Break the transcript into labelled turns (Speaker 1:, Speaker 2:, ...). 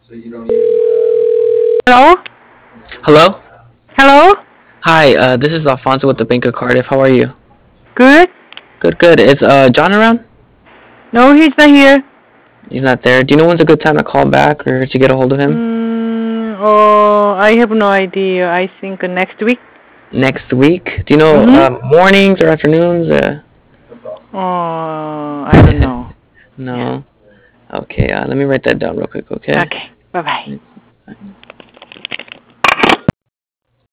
Speaker 1: Hello?
Speaker 2: Hello?
Speaker 1: Hello?
Speaker 2: Hi, this is Alfonso with the Bank of Cardiff. How are you?
Speaker 1: Good?
Speaker 2: Good, good. Is John around?
Speaker 1: No, he's not here.
Speaker 2: He's not there. Do you know when's a good time to call back or to get a hold of him?
Speaker 1: Oh, I have no idea. I think next week.
Speaker 2: Next week? Do you know
Speaker 1: Mm-hmm.
Speaker 2: mornings or afternoons?
Speaker 1: Oh, I don't know. Yeah.
Speaker 2: No. Okay, let me write that down real quick, okay?
Speaker 1: Okay. Bye-bye.